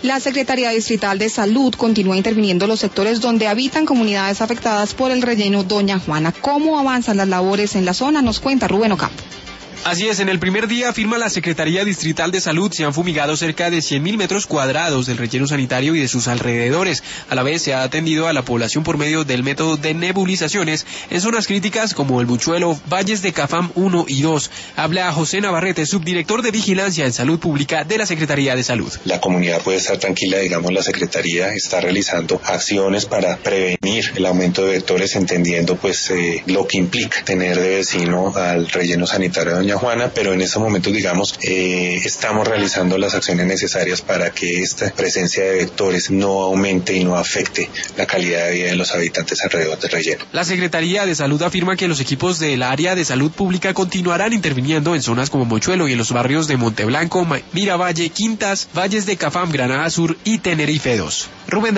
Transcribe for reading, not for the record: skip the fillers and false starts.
La Secretaría Distrital de Salud continúa interviniendo en los sectores donde habitan comunidades afectadas por el relleno Doña Juana. ¿Cómo avanzan las labores en la zona? Nos cuenta Rubén Ocampo. Así es, en el primer día, afirma la Secretaría Distrital de Salud, se han fumigado cerca de 100.000 metros cuadrados del relleno sanitario y de sus alrededores. A la vez se ha atendido a la población por medio del método de nebulizaciones en zonas críticas como el Buchuelo, Valles de Cafam 1 y 2. Habla José Navarrete, subdirector de Vigilancia en Salud Pública de la Secretaría de Salud. La comunidad puede estar tranquila, la Secretaría está realizando acciones para prevenir el aumento de vectores, entendiendo lo que implica tener de vecino al relleno sanitario de Doña Juana, pero en estos momentos, estamos realizando las acciones necesarias para que esta presencia de vectores no aumente y no afecte la calidad de vida de los habitantes alrededor del relleno. La Secretaría de Salud afirma que los equipos del área de salud pública continuarán interviniendo en zonas como Mochuelo y en los barrios de Monteblanco, Miravalle, Quintas, Valles de Cafam, Granada Sur y Tenerife 2. Rubén